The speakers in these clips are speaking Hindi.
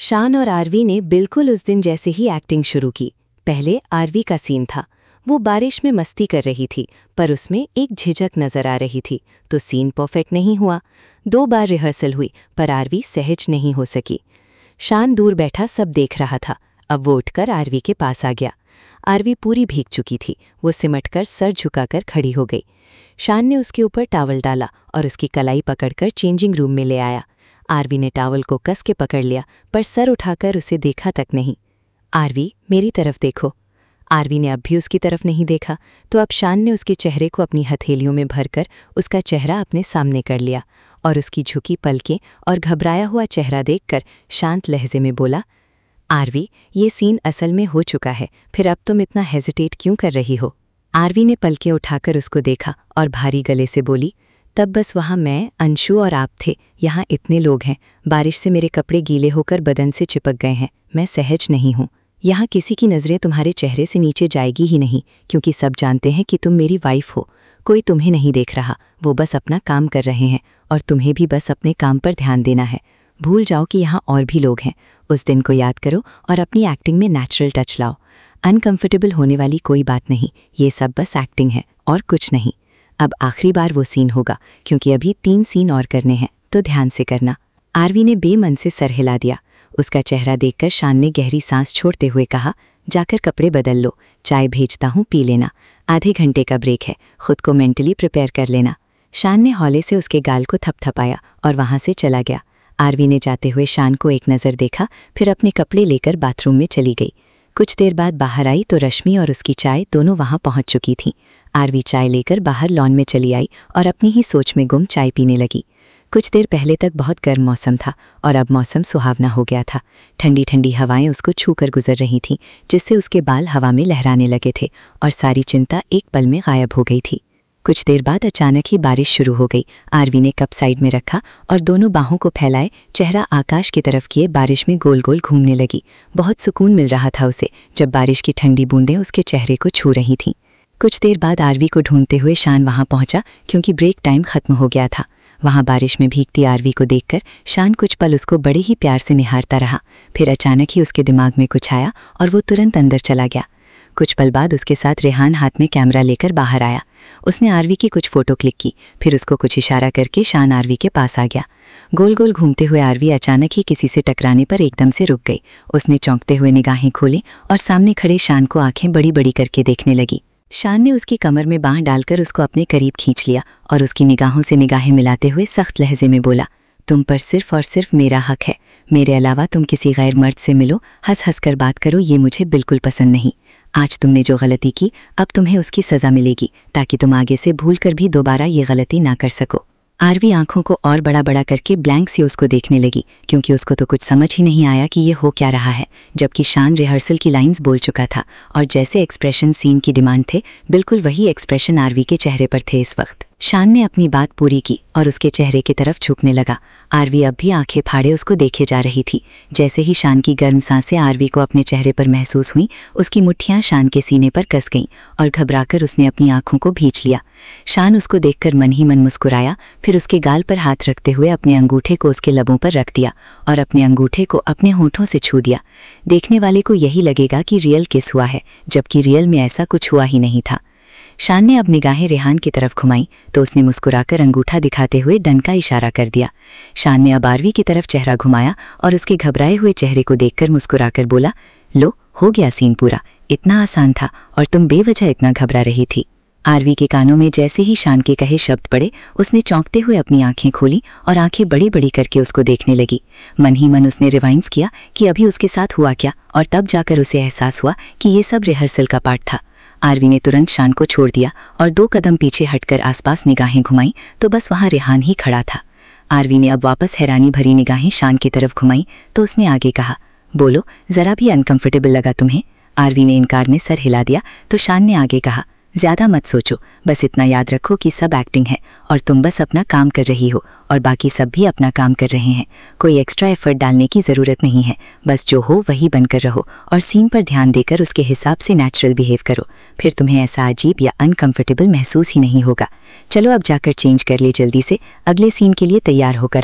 शान और आरवी ने बिल्कुल उस दिन जैसे ही एक्टिंग शुरू की। पहले आरवी का सीन था। वो बारिश में मस्ती कर रही थी, पर उसमें एक झिझक नजर आ रही थी, तो सीन परफेक्ट नहीं हुआ। 2 बार रिहर्सल हुई, पर आरवी सहज नहीं हो सकी। शान दूर बैठा सब देख रहा था। अब वो उठकर आरवी के पास आ गया। आरवी पूरी भीग चुकी थी। वो सिमटकर सर झुकाकर खड़ी हो गई। शान ने उसके ऊपर टॉवल डाला और उसकी कलाई पकड़कर चेंजिंग रूम में ले आया। आरवी ने टॉवल को कस के पकड़ लिया, पर सर उठाकर उसे देखा तक नहीं। आरवी, मेरी तरफ देखो। आरवी ने अब भी उसकी तरफ नहीं देखा, तो अब शान ने उसके चेहरे को अपनी हथेलियों में भरकर उसका चेहरा अपने सामने कर लिया और उसकी झुकी पलकें और घबराया हुआ चेहरा देखकर शांत लहजे में बोला, आरवी, ये सीन असल में हो चुका है, फिर अब तुम इतना हेजिटेट क्यों कर रही हो? आरवी ने पलकें उठाकर उसको देखा और भारी गले से बोली, तब बस वहाँ मैं, अंशु और आप थे। यहाँ इतने लोग हैं, बारिश से मेरे कपड़े गीले होकर बदन से चिपक गए हैं। मैं सहज नहीं हूँ। यहाँ किसी की नज़रें तुम्हारे चेहरे से नीचे जाएगी ही नहीं, क्योंकि सब जानते हैं कि तुम मेरी वाइफ हो। कोई तुम्हें नहीं देख रहा, वो बस अपना काम कर रहे हैं और तुम्हें भी बस अपने काम पर ध्यान देना है। भूल जाओ कि यहाँ और भी लोग हैं। उस दिन को याद करो और अपनी एक्टिंग में नेचुरल टच लाओ। अनकंफर्टेबल होने वाली कोई बात नहीं, ये सब बस एक्टिंग है और कुछ नहीं। अब आखिरी बार वो सीन होगा, क्योंकि अभी 3 सीन और करने हैं, तो ध्यान से करना। आरवी ने बेमन से सर हिला दिया। उसका चेहरा देखकर शान ने गहरी सांस छोड़ते हुए कहा, जाकर कपड़े बदल लो, चाय भेजता हूँ, पी लेना। आधे घंटे का ब्रेक है, खुद को मेंटली प्रिपेयर कर लेना। शान ने हौले से उसके गाल को थपथपाया और वहाँ से चला गया। आरवी ने जाते हुए शान को एक नज़र देखा, फिर अपने कपड़े लेकर बाथरूम में चली गई। कुछ देर बाद बाहर आई तो रश्मि और उसकी चाय दोनों वहाँ पहुँच चुकी थीं। आरवी चाय लेकर बाहर लॉन में चली आई और अपनी ही सोच में गुम चाय पीने लगी। कुछ देर पहले तक बहुत गर्म मौसम था और अब मौसम सुहावना हो गया था। ठंडी ठंडी हवाएं उसको छूकर गुजर रही थीं, जिससे उसके बाल हवा में लहराने लगे थे और सारी चिंता एक पल में गायब हो गई थी। कुछ देर बाद अचानक ही बारिश शुरू हो गई। आरवी ने कप साइड में रखा और दोनों बाहों को फैलाए चेहरा आकाश की तरफ किए बारिश में गोल गोल घूमने लगी। बहुत सुकून मिल रहा था उसे, जब बारिश की ठंडी बूंदें उसके चेहरे को छू रही थीं। कुछ देर बाद आरवी को ढूंढते हुए शान वहां पहुंचा, क्योंकि ब्रेक टाइम खत्म हो गया था। वहां बारिश में भीगती आरवी को देखकर शान कुछ पल उसको बड़े ही प्यार से निहारता रहा। फिर अचानक ही उसके दिमाग में कुछ आया और वो तुरंत अंदर चला गया। कुछ पल बाद उसके साथ रेहान हाथ में कैमरा लेकर बाहर आया। उसने आरवी की कुछ फोटो क्लिक की, फिर उसको कुछ इशारा करके शान आरवी के पास आ गया। गोल गोल घूमते हुए आरवी अचानक ही किसी से टकराने पर एकदम से रुक गई। उसने चौंकते हुए निगाहें खोली और सामने खड़े शान को आंखें बड़ी बड़ी करके देखने लगी। शान ने उसकी कमर में बांह डालकर उसको अपने करीब खींच लिया और उसकी निगाहों से निगाहें मिलाते हुए सख्त लहजे में बोला, तुम पर सिर्फ और सिर्फ मेरा हक है। मेरे अलावा तुम किसी गैर मर्द से मिलो, हंस हंस कर बात करो, ये मुझे बिल्कुल पसंद नहीं। आज तुमने जो गलती की, अब तुम्हें उसकी सज़ा मिलेगी, ताकि तुम आगे से भूल कर भी दोबारा ये गलती ना कर सको। आरवी आंखों को और बड़ा बड़ा करके ब्लैंक से उसको देखने लगी, क्योंकि उसको तो कुछ समझ ही नहीं आया कि ये हो क्या रहा है। जबकि शान रिहर्सल की लाइंस बोल चुका था और जैसे एक्सप्रेशन सीन की डिमांड थे, बिल्कुल वही एक्सप्रेशन आरवी के चेहरे पर थे इस वक्त। शान ने अपनी बात पूरी की और उसके चेहरे की तरफ झुकने लगा। आरवी अब भी आंखें फाड़े उसको देखे जा रही थी। जैसे ही शान की गर्म सांसें आरवी को अपने चेहरे पर महसूस हुई, उसकी मुट्ठियां शान के सीने पर कस गईं और घबराकर उसने अपनी आंखों को भींच लिया। शान उसको देखकर मन ही मन मुस्कुराया, फिर उसके गाल पर हाथ रखते हुए अपने अंगूठे को उसके लबों पर रख दिया और अपने अंगूठे को अपने होठों से छू दिया। देखने वाले को यही लगेगा कि रियल किस हुआ है, जबकि रियल में ऐसा कुछ हुआ ही नहीं था। शान ने अब निगाहें रेहान की तरफ घुमाई तो उसने मुस्कुराकर अंगूठा दिखाते हुए डन का इशारा कर दिया। शान ने अब आरवी की तरफ चेहरा घुमाया और उसके घबराए हुए चेहरे को देखकर मुस्कुराकर बोला, लो, हो गया सीन पूरा। इतना आसान था और तुम बेवजह इतना घबरा रही थी। आरवी के कानों में जैसे ही शान के कहे शब्द पड़े, उसने चौंकते हुए अपनी आंखें खोली और आंखें बड़ी बड़ी करके उसको देखने लगी। मन ही मन उसने रिवाइंड्स किया कि अभी उसके साथ हुआ क्या, और तब जाकर उसे एहसास हुआ कि ये सब रिहर्सल का पार्ट था। आरवी ने तुरंत शान को छोड़ दिया और 2 कदम पीछे हटकर आसपास निगाहें घुमाई तो बस वहाँ रेहान ही खड़ा था। आरवी ने अब वापस हैरानी भरी निगाहें शान की तरफ घुमाई तो उसने आगे कहा, बोलो, ज़रा भी अनकंफर्टेबल लगा तुम्हें? आरवी ने इनकार में सर हिला दिया तो शान ने आगे कहा, ज़्यादा मत सोचो, बस इतना याद रखो कि सब एक्टिंग है और तुम बस अपना काम कर रही हो और बाकी सब भी अपना काम कर रहे हैं। कोई एक्स्ट्रा एफर्ट डालने की ज़रूरत नहीं है, बस जो हो वही बनकर रहो और सीन पर ध्यान देकर उसके हिसाब से नेचुरल बिहेव करो, फिर तुम्हें ऐसा अजीब या अनकंफर्टेबल महसूस ही नहीं होगा। चलो अब जाकर चेंज कर ले जल्दी से, अगले सीन के लिए तैयार होकर आओ।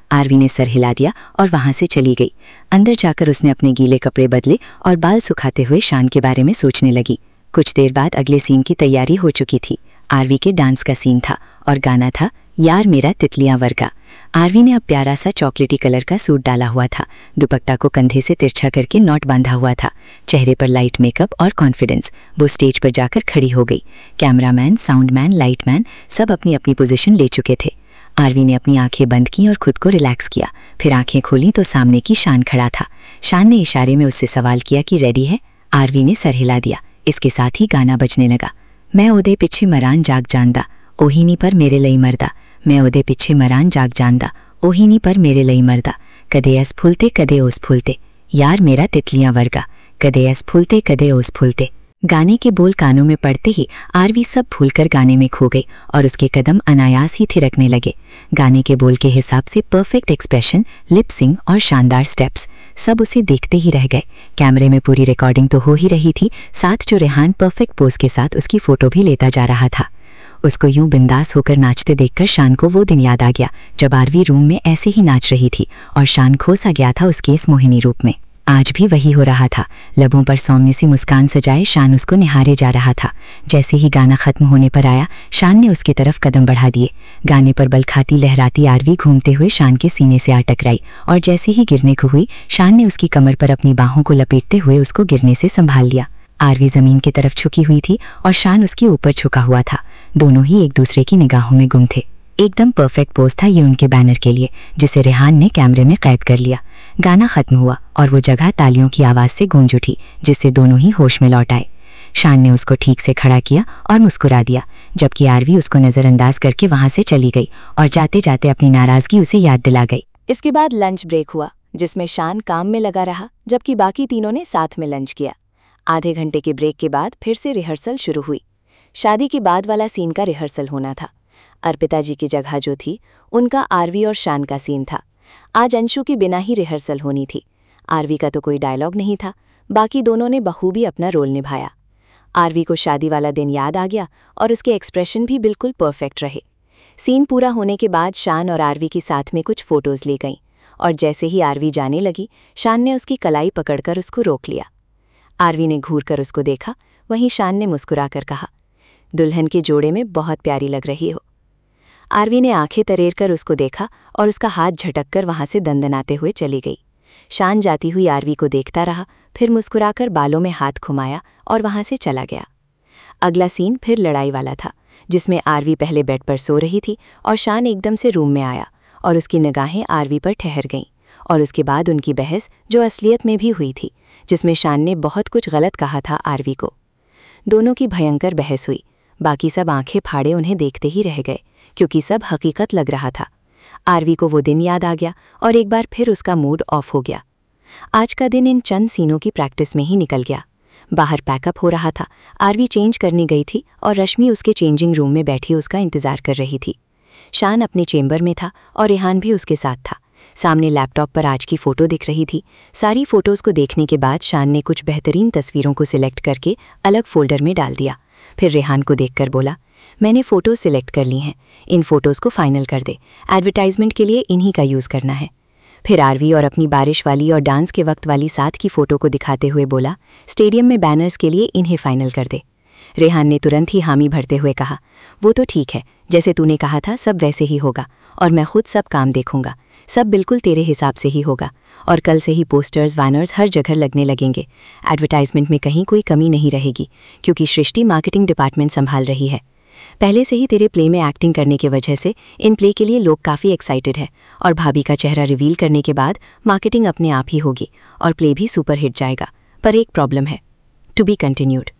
आरवी ने सर हिला दिया और वहां से चली गई। अंदर जाकर उसने अपने गीले कपड़े बदले और बाल सुखाते हुए शान के बारे में सोचने लगी। कुछ देर बाद अगले सीन की तैयारी हो चुकी थी। आरवी के डांस का सीन था और गाना था यार मेरा तितलियां वर्गा। आरवी ने अब प्यारा सा चॉकलेटी कलर का सूट डाला हुआ था। दुपट्टा को कंधे से तिरछा करके नॉट बांधा हुआ था। चेहरे पर लाइट मेकअप और कॉन्फिडेंस। वो स्टेज पर जाकर खड़ी हो गई। कैमरामैन, साउंडमैन, लाइटमैन सब अपनी अपनी पोजीशन ले चुके थे। आरवी ने अपनी आंखें बंद की और खुद को रिलैक्स किया। फिर आंखें खोली तो सामने की शान खड़ा था। शान ने इशारे में उससे सवाल किया कि रेडी है। आरवी ने सर हिला दिया। इसके साथ ही गाना बजने लगा। मैं ओदे पिछे मरान जाग जानदा, ओहिनी पर मेरे लई मरदा। मैं ओदे पिछे मरान जाग जानदा, ओहिनी पर मेरे लई मरदा। कदे ऐस फुलते कदे ओस फुलते, यार मेरा तितलियां वर्गा। कदे ऐस फुलते कदे ओस फुलते। गाने के बोल कानों में पड़ते ही आरवी सब भूलकर गाने में खो गई और उसके कदम अनायास ही थिरकने लगे। गाने के बोल के हिसाब से परफेक्ट एक्सप्रेशन, लिप सिंग और शानदार स्टेप्स सब उसे देखते ही रह गए। कैमरे में पूरी रिकॉर्डिंग तो हो ही रही थी, साथ जो रेहान परफेक्ट पोज के साथ उसकी फोटो भी लेता जा रहा था। उसको यूं बिंदास होकर नाचते देखकर शान को वो दिन याद आ गया जब आरवी रूम में ऐसे ही नाच रही थी और शान खो सा गया था उसके इस मोहिनी रूप में। आज भी वही हो रहा था। लबों पर सौम्य सी मुस्कान सजाए शान उसको निहारे जा रहा था। जैसे ही गाना खत्म होने पर आया, शान ने उसकी तरफ कदम बढ़ा दिए। गाने पर बल खाती लहराती आरवी घूमते हुए शान के सीने से आ टकराई और जैसे ही गिरने को हुई, शान ने उसकी कमर पर अपनी बाहों को लपेटते हुए उसको गिरने से संभाल लिया। आरवी जमीन की तरफ झुकी हुई थी और शान उसके ऊपर झुका हुआ था। दोनों ही एक दूसरे की निगाहों में गुम थे। एकदम परफेक्ट पोज था ये उनके बैनर के लिए, जिसे रेहान ने कैमरे में कैद कर लिया। गाना खत्म हुआ और वो जगह तालियों की आवाज से गूंज उठी, जिससे दोनों ही होश में लौट आए। शान ने उसको ठीक से खड़ा किया और मुस्कुरा दिया, जबकि आरवी उसको नजरअंदाज करके वहां से चली गई और जाते जाते अपनी नाराजगी उसे याद दिला गई। इसके बाद लंच ब्रेक हुआ, जिसमें शान काम में लगा रहा जबकि बाकी तीनों ने साथ में लंच किया। आधे घंटे के ब्रेक के बाद फिर से रिहर्सल शुरू हुई। शादी के बाद वाला सीन का रिहर्सल होना था। अर्पिता जी की जगह जो थी, उनका आरवी और शान का सीन था। आज अंशु के बिना ही रिहर्सल होनी थी। आरवी का तो कोई डायलॉग नहीं था, बाकी दोनों ने बखूबी अपना रोल निभाया। आरवी को शादी वाला दिन याद आ गया और उसके एक्सप्रेशन भी बिल्कुल परफेक्ट रहे। सीन पूरा होने के बाद शान और आरवी की साथ में कुछ फोटोज ली गईं और जैसे ही आरवी जाने लगी, शान ने उसकी कलाई पकड़कर उसको रोक लिया। आरवी ने घूर कर उसको देखा, वहीं शान ने मुस्कुराकर कहा, दुल्हन के जोड़े में बहुत प्यारी लग रही हो। आरवी ने आंखें तरेर कर उसको देखा और उसका हाथ झटककर वहां से दंदनाते हुए चली गई। शान जाती हुई आरवी को देखता रहा, फिर मुस्कुराकर बालों में हाथ घुमाया और वहां से चला गया। अगला सीन फिर लड़ाई वाला था, जिसमें आरवी पहले बेड पर सो रही थी और शान एकदम से रूम में आया और उसकी निगाहें आरवी पर ठहर गईं और उसके बाद उनकी बहस जो असलियत में भी हुई थी, जिसमें शान ने बहुत कुछ गलत कहा था आरवी को। दोनों की भयंकर बहस हुई। बाकी सब आंखें फाड़े उन्हें देखते ही रह गए, क्योंकि सब हकीकत लग रहा था। आरवी को वो दिन याद आ गया और एक बार फिर उसका मूड ऑफ हो गया। आज का दिन इन चंद सीनों की प्रैक्टिस में ही निकल गया। बाहर पैकअप हो रहा था। आरवी चेंज करने गई थी और रश्मि उसके चेंजिंग रूम में बैठी उसका इंतजार कर रही थी। शान अपने चेंबर में था और रेहान भी उसके साथ था। सामने लैपटॉप पर आज की फ़ोटो दिख रही थी। सारी फ़ोटोज़ को देखने के बाद शान ने कुछ बेहतरीन तस्वीरों को सिलेक्ट करके अलग फ़ोल्डर में डाल दिया। फिर रेहान को देखकर बोला, मैंने फ़ोटोज़ सिलेक्ट कर ली हैं, इन फ़ोटोज़ को फाइनल कर दे, एडवर्टाइजमेंट के लिए इन्हीं का यूज़ करना है। फिर आरवी और अपनी बारिश वाली और डांस के वक्त वाली साथ की फ़ोटो को दिखाते हुए बोला, स्टेडियम में बैनर्स के लिए इन्हें फाइनल कर दे। रेहान ने तुरंत ही हामी भरते हुए कहा, वो तो ठीक है, जैसे तूने कहा था सब वैसे ही होगा और मैं खुद सब काम देखूंगा, सब बिल्कुल तेरे हिसाब से ही होगा और कल से ही पोस्टर्स बैनर्स हर जगह लगने लगेंगे। एडवर्टाइजमेंट में कहीं कोई कमी नहीं रहेगी, क्योंकि सृष्टि मार्केटिंग डिपार्टमेंट संभाल रही है। पहले से ही तेरे प्ले में एक्टिंग करने की वजह से इन प्ले के लिए लोग काफ़ी एक्साइटेड है और भाभी का चेहरा रिवील करने के बाद मार्केटिंग अपने आप ही होगी और प्ले भी सुपरहिट जाएगा। पर एक प्रॉब्लम है, टू बी कंटिन्यूड।